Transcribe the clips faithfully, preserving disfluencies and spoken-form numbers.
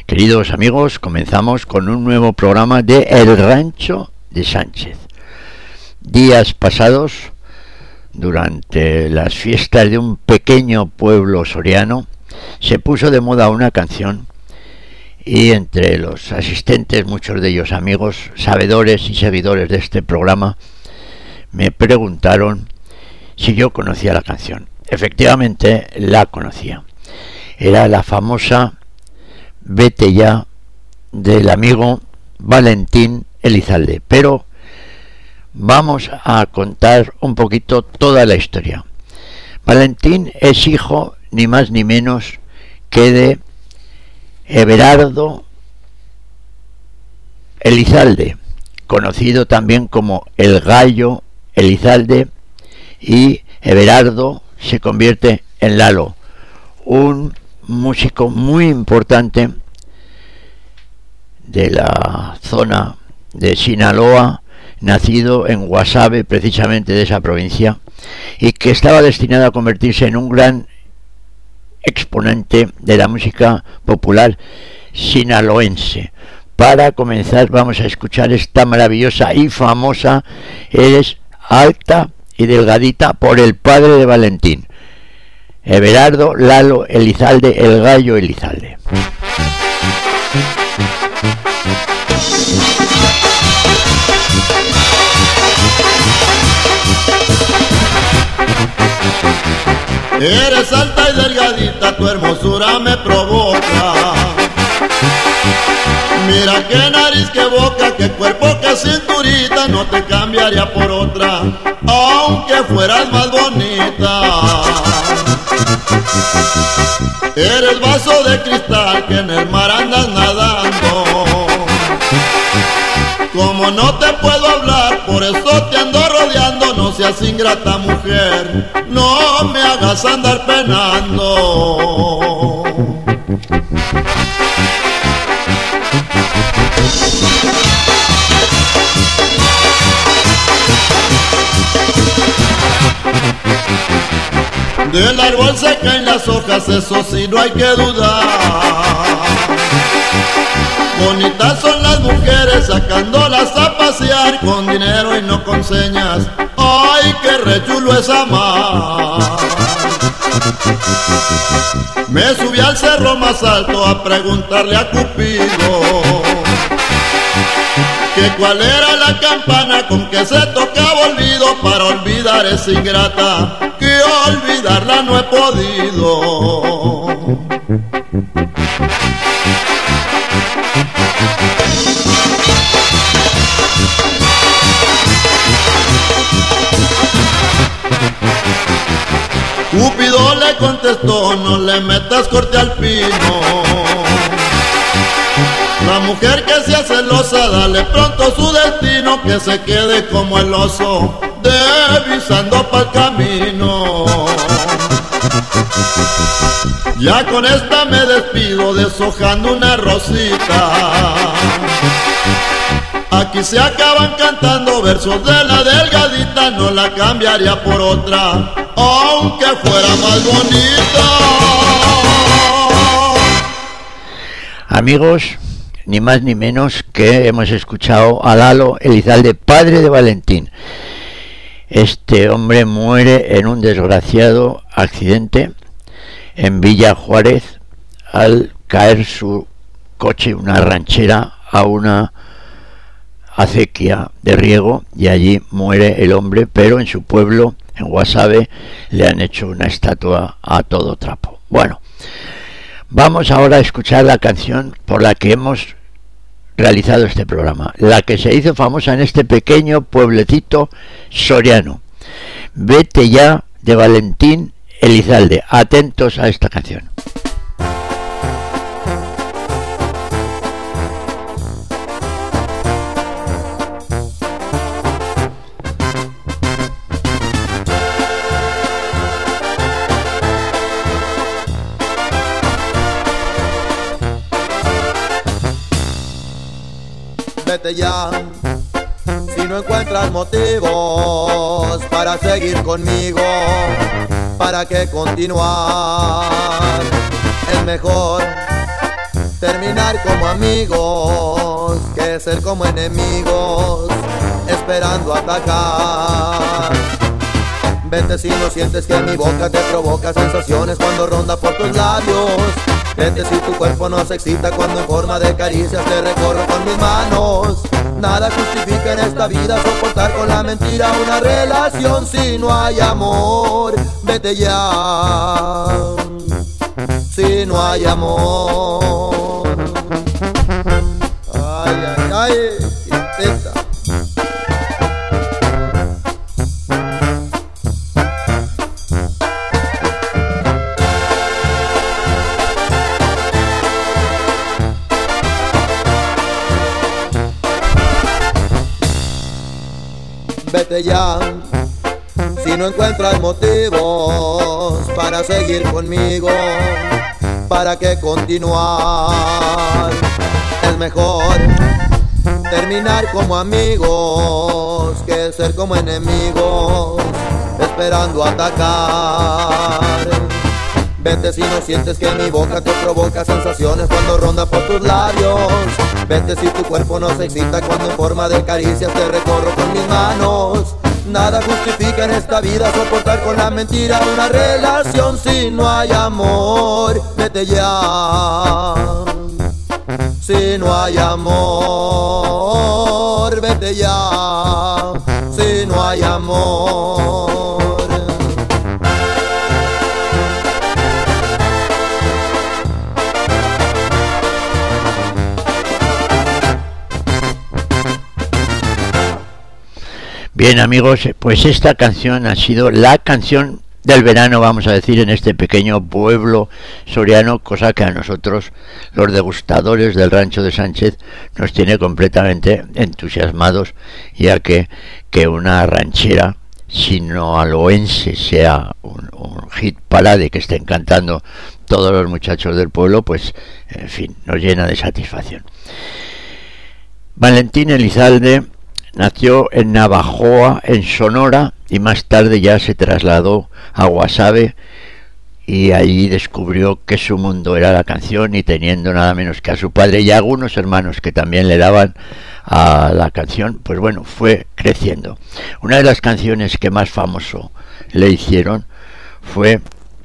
Queridos amigos, comenzamos con un nuevo programa de El Rancho de Sánchez. Días pasados, durante las fiestas de un pequeño pueblo soriano, se puso de moda una canción y entre los asistentes, muchos de ellos amigos, sabedores y seguidores de este programa, me preguntaron si yo conocía la canción. Efectivamente, la conocía. Era la famosa Vete ya del amigo Valentín Elizalde, pero vamos a contar un poquito toda la historia. Valentín es hijo ni más ni menos que de Everardo Elizalde, conocido también como el Gallo Elizalde, y Everardo se convierte en Lalo, un músico muy importante de la zona de Sinaloa, nacido en Guasave, precisamente de esa provincia, y que estaba destinado a convertirse en un gran exponente de la música popular sinaloense. Para comenzar vamos a escuchar esta maravillosa y famosa Eres alta y delgadita, por el padre de Valentín, Everardo Lalo Elizalde, el Gallo Elizalde. Eres alta y delgadita, tu hermosura me provoca. Mira qué nariz, qué boca, qué cuerpo, qué cinturita, no te cambiaría por otra, aunque fueras más bonita. Eres vaso de cristal que en el mar andas nadando. Como no te puedo hablar, por eso te ando rodeando. No seas ingrata mujer, no me hagas andar penando. Del árbol se caen las hojas, eso sí no hay que dudar. Bonitas son las mujeres sacándolas a pasear, con dinero y no con señas. Ay, qué re chulo es amar. Me subí al cerro más alto a preguntarle a Cupido que cuál era la campana con que se tocaba olvido. Para olvidar es ingrata, que olvidarla no he podido. Cupido le contestó, no le metas corte al pino. La mujer que sea celosa, dale pronto su destino, que se quede como el oso, devisando pa'l camino. Ya con esta me despido, deshojando una rosita. Aquí se acaban cantando versos de la delgadita, no la cambiaría por otra, aunque fuera más bonita. Amigos, ni más ni menos que hemos escuchado a Lalo Elizalde, padre de Valentín. Este hombre muere en un desgraciado accidente en Villa Juárez al caer su coche, una ranchera, a una acequia de riego, y allí muere el hombre, pero en su pueblo, en Guasave, le han hecho una estatua a todo trapo. Bueno, vamos ahora a escuchar la canción por la que hemos realizado este programa, la que se hizo famosa en este pequeño pueblecito soriano, Vete ya, de Valentín Elizalde. Atentos a esta canción. Vete ya, si no encuentras motivos para seguir conmigo, ¿para qué continuar? Es mejor terminar como amigos que ser como enemigos, esperando atacar. Vete si no sientes que mi boca te provoca sensaciones cuando ronda por tus labios. Vete si tu cuerpo no se excita cuando en forma de caricias te recorro con mis manos. Nada justifica en esta vida soportar con la mentira una relación si no hay amor. Vete ya, si no hay amor. Ay, ay, ay, quietita. Vete ya, si no encuentras motivos para seguir conmigo, ¿para qué continuar? Es mejor terminar como amigos que ser como enemigos, esperando atacar. Vete si no sientes que mi boca te provoca sensaciones cuando ronda por tus labios. Vete si tu cuerpo no se excita cuando en forma de caricias te recorro con mis manos. Nada justifica en esta vida soportar con la mentira una relación si no hay amor. Vete ya, si no hay amor. Vete ya, si no hay amor. Bien, amigos, pues esta canción ha sido la canción del verano, vamos a decir, en este pequeño pueblo soriano, cosa que a nosotros, los degustadores del Rancho de Sánchez, nos tiene completamente entusiasmados, ya que, que una ranchera sinaloense sea un, un hit parade que estén cantando todos los muchachos del pueblo, pues, en fin, nos llena de satisfacción. Valentín Elizalde nació en Navajoa, en Sonora, y más tarde ya se trasladó a Guasave y allí descubrió que su mundo era la canción, y teniendo nada menos que a su padre y a algunos hermanos que también le daban a la canción, pues bueno, fue creciendo. Una de las canciones que más famoso le hicieron fue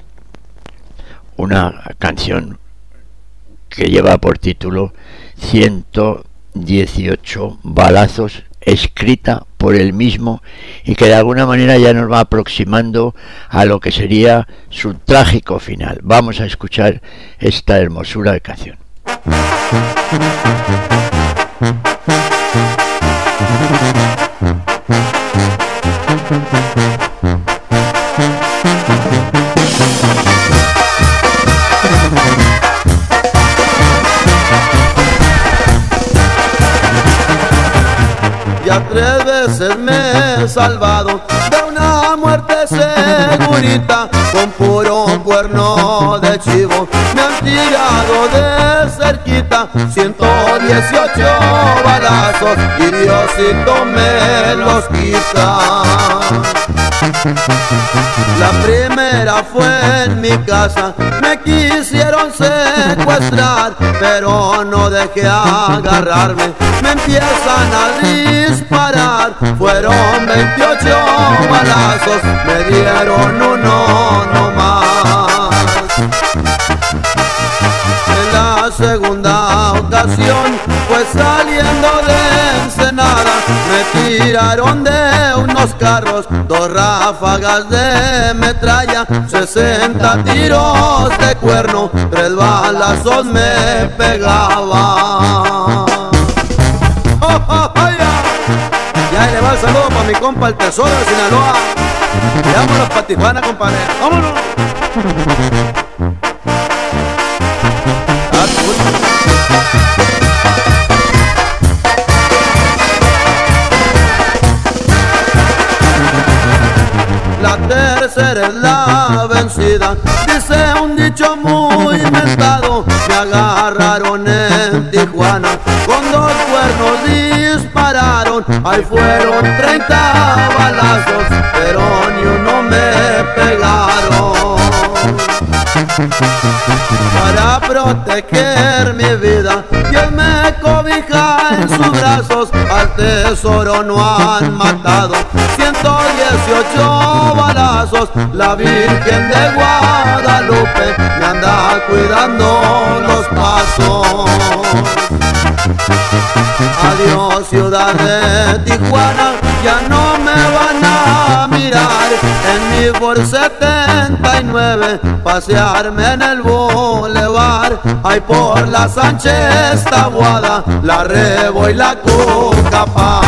una canción que lleva por título ciento dieciocho balazos, escrita por él mismo y que de alguna manera ya nos va aproximando a lo que sería su trágico final. Vamos a escuchar esta hermosura de canción. Ya tres veces me he salvado de una muerte segurita, con puro cuerno de chivo me han tirado de cerquita. Ciento dieciocho balazos y Diosito me los quita. La primera fue en mi casa, me quisieron secuestrar, pero no dejé agarrarme, me empiezan a disparar. Fueron veintiocho balazos, me dieron uno nomás. En la segunda ocasión fue saliendo de Ensenada, me tiraron de unos carros, dos ráfagas de metralla, sesenta tiros de cuerno, tres balazos me pegaban. Oh, oh, oh, yeah. Ya le va el saludo para mi compa el Tesoro de Sinaloa. Vámonos pa' Tijuana, compadre. Vámonos. La tercera es la vencida, dice un dicho muy mentado. Me agarraron en Tijuana, con dos cuernos dispararon. Ahí fueron treinta balazos, pero ni uno me pegaron. Para proteger mi vida, y él me cobija en sus brazos. Al tesoro no han matado ciento dieciocho balazos. La Virgen de Guadalupe me anda cuidando los pasos. Adiós ciudad de Tijuana, ya no me van a mirar en mi Ford setenta y nueve, pasearme en el bulevar. Ay, por la Sánchez Taboada, la Rebo y la Cucapaz.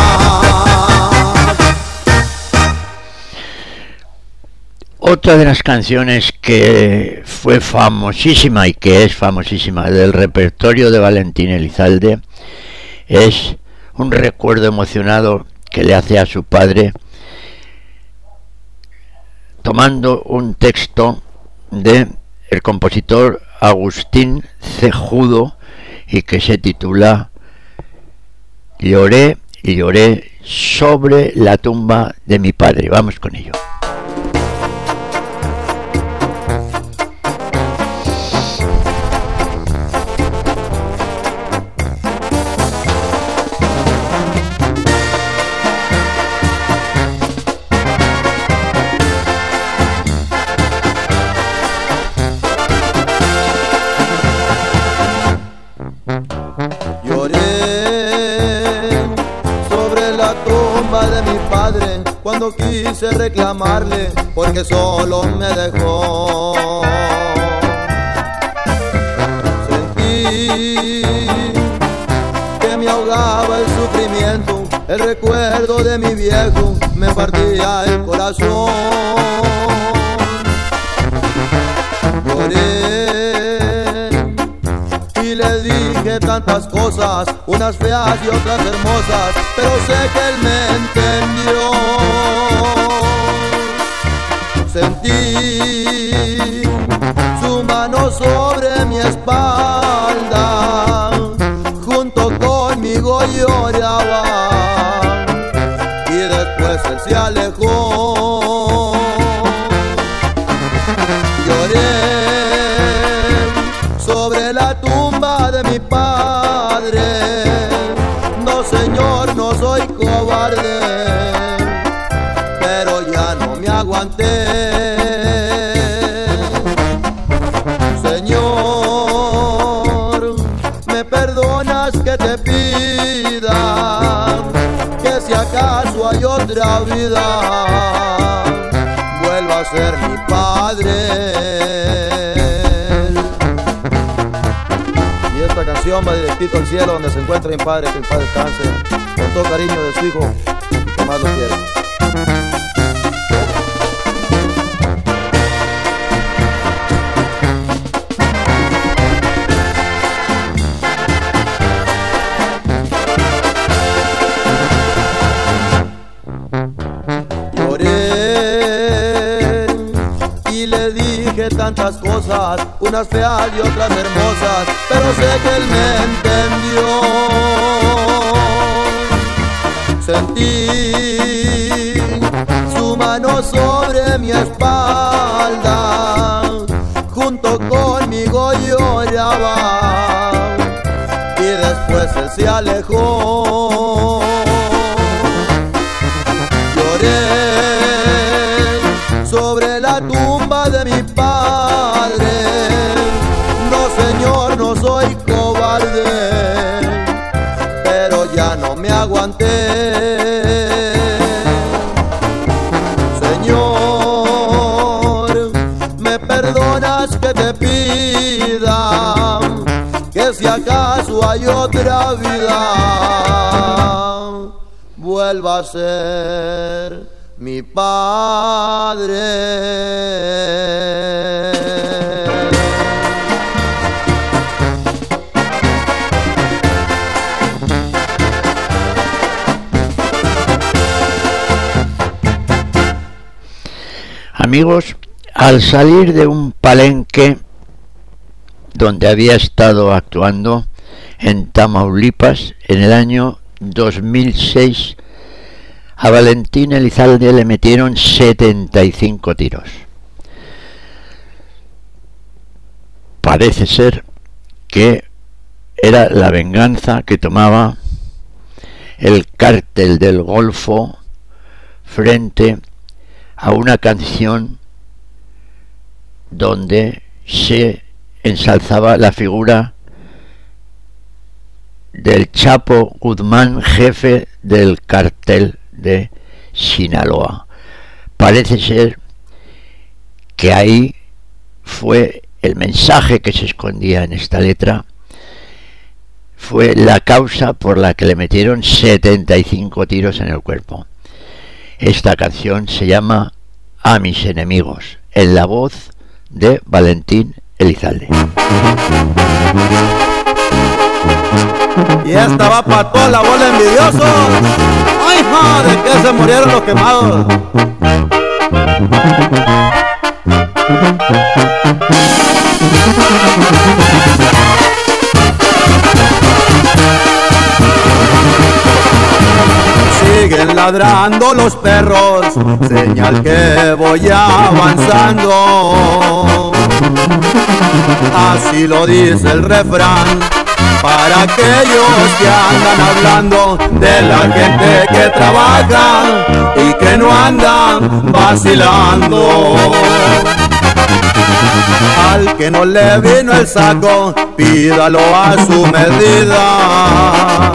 Otra de las canciones que fue famosísima y que es famosísima del repertorio de Valentín Elizalde es un recuerdo emocionado que le hace a su padre, tomando un texto de el compositor Agustín Cejudo y que se titula Lloré y lloré sobre la tumba de mi padre. Vamos con ello. Cuando quise reclamarle, porque solo me dejó. Sentí que me ahogaba el sufrimiento, el recuerdo de mi viejo me partía el corazón. Lloré y le dije tantas cosas, unas feas y otras hermosas, pero sé que él me entendió. Sentí su mano sobre mi espalda, junto conmigo lloraba, y después él se alejó. Lloré sobre la tumba de mi padre. No, señor, no soy cobarde, pero ya no me aguanté. Señor, ¿me perdonas que te pida que si acaso hay otra vida vuelva a ser mi padre? Y esta canción va directito al cielo donde se encuentra mi padre, que el padre descanse, con todo cariño de su hijo que más lo quiere. Tantas cosas, unas feas y otras hermosas, pero sé que él me entendió. Sentí su mano sobre mi espalda, junto conmigo lloraba, y después él se alejó. Lloré sobre la tumba de mi padre. No, señor, no soy cobarde, pero ya no me aguanté. Señor, ¿me perdonas que te pida que si acaso hay otra vida vuelva a ser mi padre? Amigos, al salir de un palenque donde había estado actuando en Tamaulipas en el año dos mil seis, a Valentín Elizalde le metieron setenta y cinco tiros. parece ser que era la venganza que tomaba el cártel del Golfo frente a una canción donde se ensalzaba la figura del Chapo Guzmán, jefe del cártel de Sinaloa. Parece ser que ahí fue el mensaje que se escondía en esta letra, fue la causa por la que le metieron setenta y cinco tiros en el cuerpo. Esta canción se llama A mis enemigos, en la voz de Valentín Elizalde. Y esta va para toda la bola envidiosos. Ay, madre, que se murieron los quemados. Siguen ladrando los perros, señal que voy avanzando. Así lo dice el refrán, para aquellos que andan hablando de la gente que trabaja y que no andan vacilando. Al que no le vino el saco, pídalo a su medida.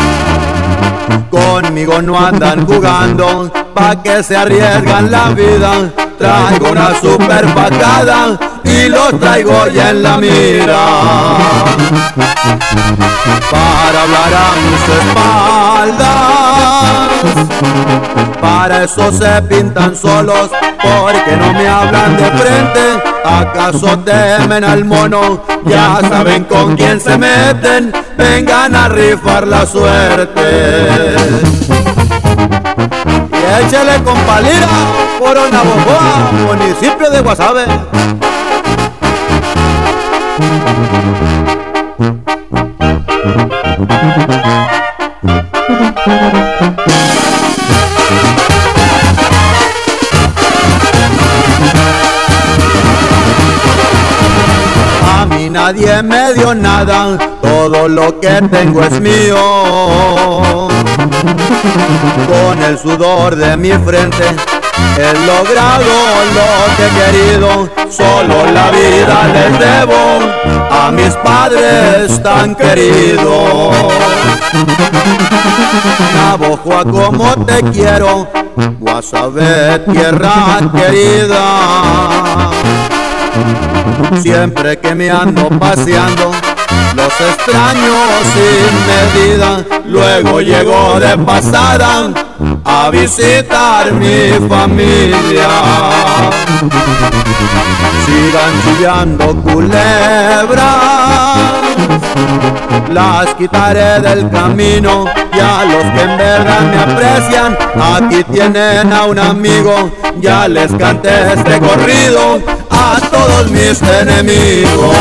Conmigo no andan jugando, pa' que se arriesgan la vida. Traigo una super pacada y los traigo ya en la mira. Para hablar a mis espaldas, para eso se pintan solos, porque no me hablan de frente. ¿Acaso temen al mono? Ya saben con quién se meten, vengan a rifar la suerte. Y échale con palira por Navojoa, municipio de Guasave. A mí nadie me dio nada, todo lo que tengo es mío. Con el sudor de mi frente he logrado lo que he querido, solo la vida les debo a mis padres tan queridos. Navojoa, como te quiero, Guasave, tierra querida. Siempre que me ando paseando, los extraño sin medida. Luego llego de pasada a visitar mi familia. Sigan chillando culebras, las quitaré del camino. Y a los que en verdad me aprecian, aquí tienen a un amigo. Ya les canté este corrido a todos mis enemigos.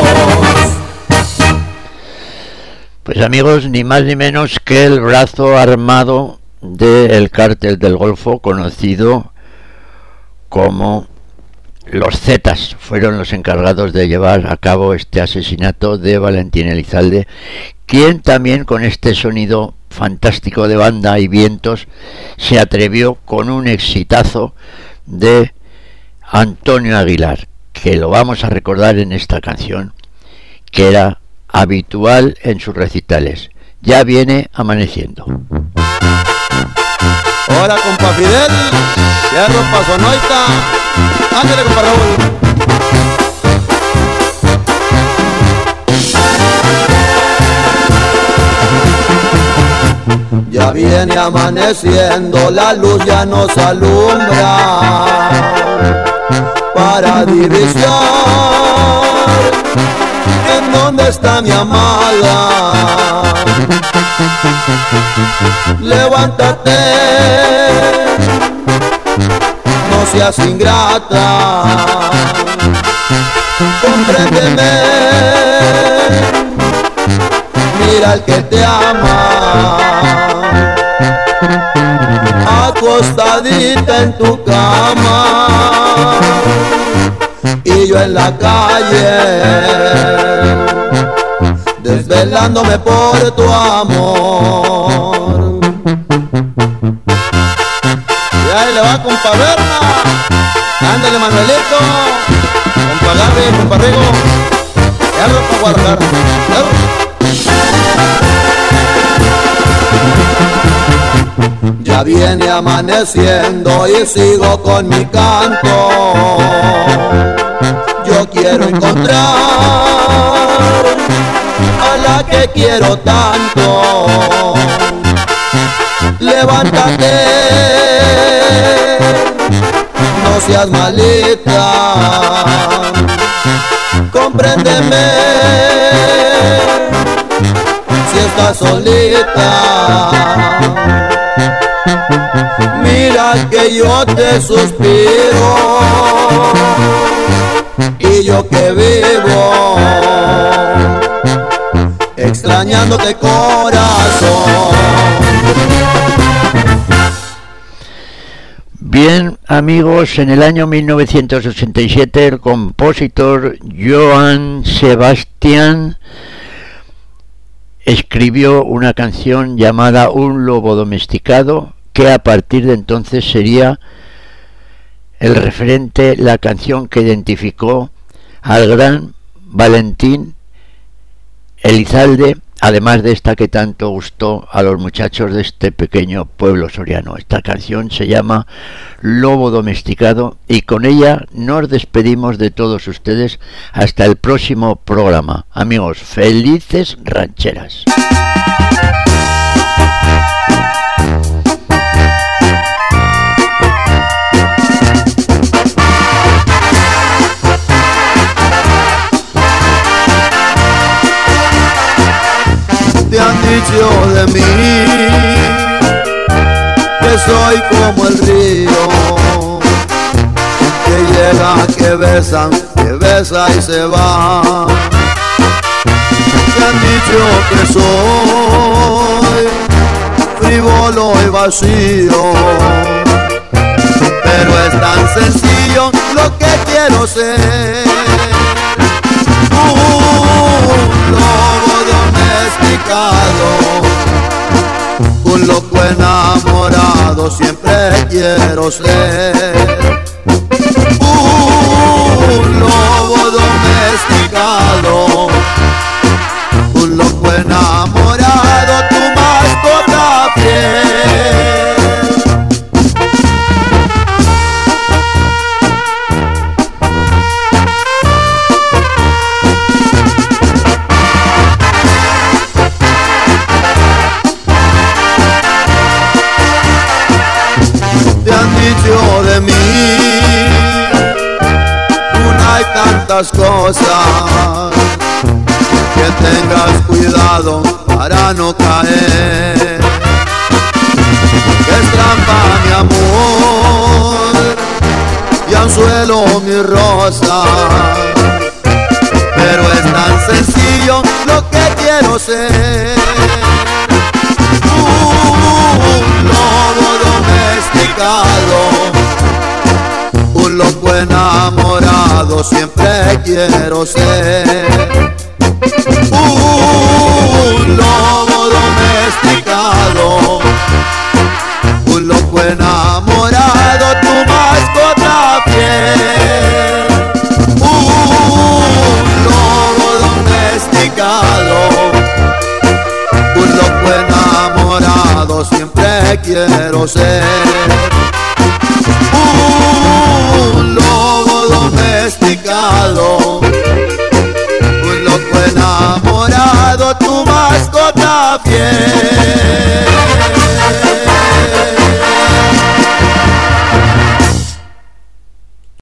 Pues amigos, ni más ni menos que el brazo armado del cártel del Golfo, conocido como los Zetas, fueron los encargados de llevar a cabo este asesinato de Valentín Elizalde, quien también, con este sonido fantástico de banda y vientos, se atrevió con un exitazo de Antonio Aguilar, que lo vamos a recordar en esta canción, que era habitual en sus recitales. Ya viene amaneciendo. Hola, compa Fidel, hierro pa' Sonoita. Ándale, compa Raúl. Ya viene amaneciendo, la luz ya nos alumbra. Para división, ¿en dónde está mi amada? Levántate, no seas ingrata, compréndeme, mira al que te ama, acostadita en tu cama, y y yo en la calle, desvelándome por tu amor. Y ahí le va compa Berna, ándale Manuelito, compa Gaby, compa Rigo, y algo para Guadalajara. Ya viene amaneciendo y sigo con mi canto. Yo quiero encontrar a la que quiero tanto. Levántate, no seas malita, compréndeme si estás solita. Mira que yo te suspiro y yo que vivo extrañándote, corazón. Bien, amigos, en el año mil novecientos ochenta y siete el compositor Johann Sebastian escribió una canción llamada Un lobo domesticado, que a partir de entonces sería el referente, la canción que identificó al gran Valentín Elizalde, además de esta que tanto gustó a los muchachos de este pequeño pueblo soriano. Esta canción se llama Lobo domesticado y con ella nos despedimos de todos ustedes hasta el próximo programa. Amigos, felices rancheras. Te han dicho de mí que soy como el río, que llega, que besa, que besa y se va. Te han dicho que soy frívolo y vacío, pero es tan sencillo lo que quiero ser. Un lobo domesticado, un loco enamorado, siempre quiero ser. Un lobo domesticado, un loco enamorado, tu mascota fiel. De mí, una hay tantas cosas, que tengas cuidado para no caer. Que es trampa mi amor y anzuelo mi rosa, pero es tan sencillo lo que quiero ser. Un lobo domesticado, un loco enamorado, siempre quiero ser. Un lobo domesticado, un loco enamorado, tu mascota fiel. Un lobo domesticado, un loco enamorado, siempre quiero ser. Un lobo domesticado,